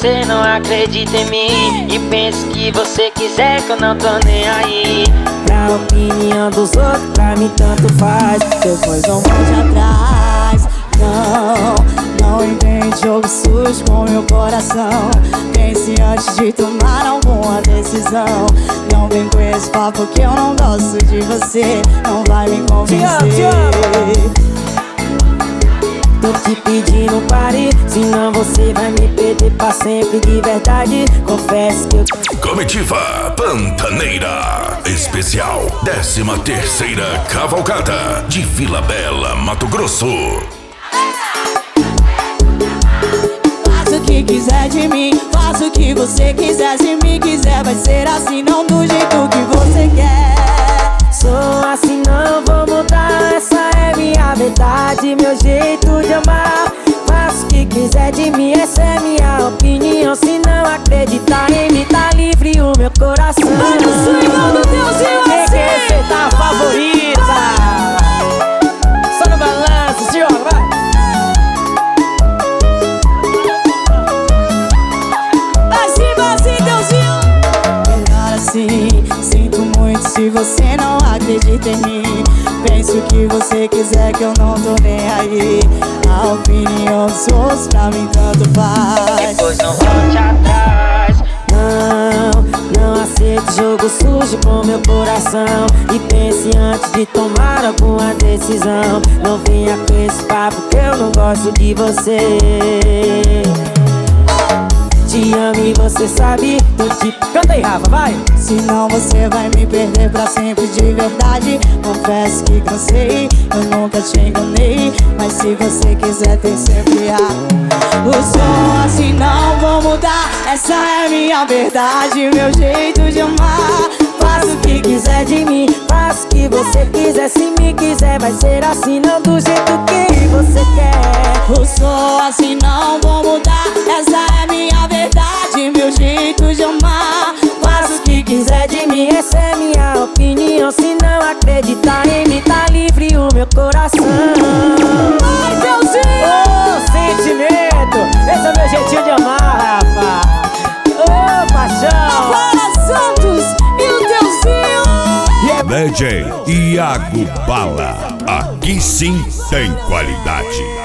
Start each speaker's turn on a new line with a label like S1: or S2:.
S1: você não acredita em mim e pensa que você quiser que eu não tô nem aí.
S2: Pra opinião dos outros, pra mim tanto faz. Depois não volte atrás. Não invente jogo sujo com meu coração. Pense antes de tomar alguma decisão. Não vem com esse papo que eu não gosto de você. Não vai me convencer. Tô te pedindo pare, senão você vai me perder pra sempre de verdade. Confesso que eu...
S3: Comitiva Pantaneira Especial 13ª Cavalgada de Vila Bela, Mato Grosso.
S2: Faça o que quiser de mim, faça o que você quiser. Se me quiser vai ser assim, não do jeito que você quer. Sou assim, não vou mudar, essa é minha verdade, meu jeito de amar. Faça o que quiser de mim, essa é minha opinião. Se não acreditar em mim, tá livre o meu coração. Olha o swingão do Deusinho assim. Receita favorita. Só no balanço, senhor, vai. Assim, Deusinho. Melhor assim, sinto muito se você não acredita em mim. Penso o que você quiser que eu não tô nem aí. A opinião dos outros pra mim tanto faz.
S1: Depois não volte atrás.
S2: Não aceito jogo sujo com meu coração. E pense antes de tomar alguma decisão. Não venha com esse papo que eu não gosto de você. Te amo e você sabe, tô te... Canta aí, Rafa, vai! Senão você vai me perder pra sempre de verdade. Confesso que cansei, eu nunca te enganei. Mas se você quiser tem sempre o som assim não vou mudar. Essa é minha verdade, meu jeito de amar. Faça o que quiser de mim, faça o que você quiser. Se me quiser vai ser assim, não do jeito que você quer. O som assim não vou mudar. Essa é minha verdade, meu jeito de amar. Faça o que quiser de mim, essa é minha opinião. Se não acreditar em mim, tá livre o meu coração. Ai, Deusinho! Ô, sentimento! Esse é o meu jeitinho de amar, rapaz. Ô, paixão! Agora Santos e o Deusinho!
S3: DJ Iago Bala. Aqui sim tem qualidade.